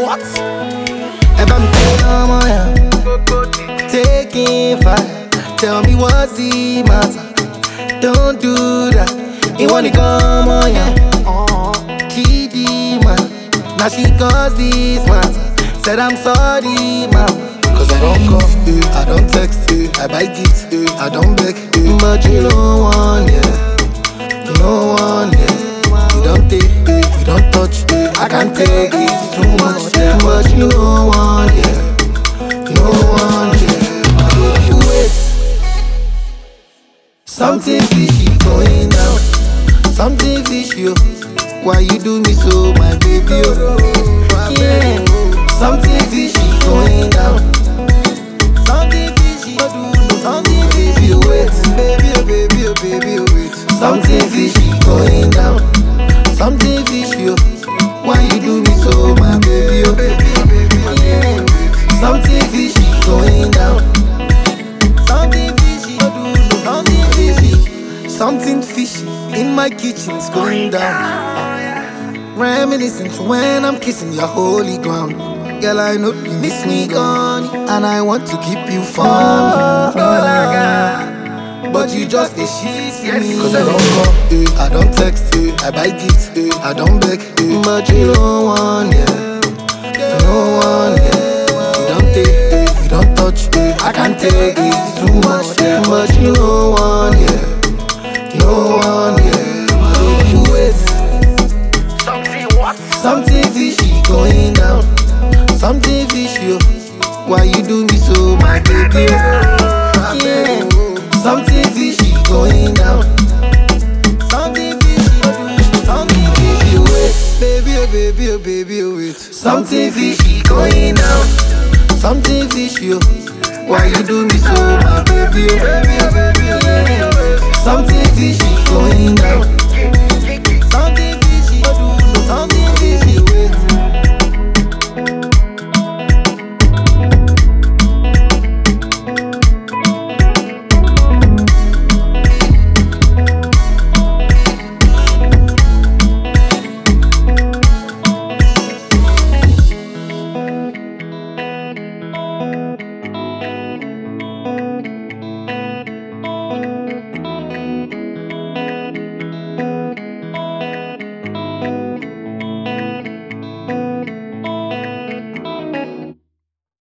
what? If I'm taking fire, tell me what's the matter. Don't do that. You wanna come on, yeah. TD man, now she cause this matter. Said I'm sorry, mama. Cause I don't call, I don't text, I buy gifts, I don't beg, but you don't want, yeah. You don't want, yeah. You don't take, you don't touch, I can't take it, it's too much, but you don't want, yeah. You don't want, yeah. Wait, something fishy going down, something fishy, oh. Why you do me so, my baby, oh? Yeah, something fishy going down, something fishy, something fishy, wait, baby, oh, baby, oh, baby, oh, wait. Something fishy going down, something fishy, oh. Why you do me so, my baby, oh, baby, oh, baby, oh, yeah. Something fishy going down, something fishy, something fishy, something fishy in my kitchen's going down. Reminiscing to when I'm kissing your holy ground. Girl, I know you miss me gone, and I want to keep you for me. But you just a shit to me. Cause I don't call, I don't text, I buy gifts, I don't beg, but you don't want, yeah. You don't want, yeah. You don't take, you don't touch, I can't take it, it's too much, but you don't want, yeah. You don't want, yeah. Wait, something fishy going down, something fishy, oh. Why you do me so, my baby, oh? Yeah, something fishy going down, something fishy, something fishy, wait, baby, oh, baby, oh, baby, oh, wait. Something fishy going down, something fishy, oh. Why you do me so, my baby, oh? Yeah, something fishy going down.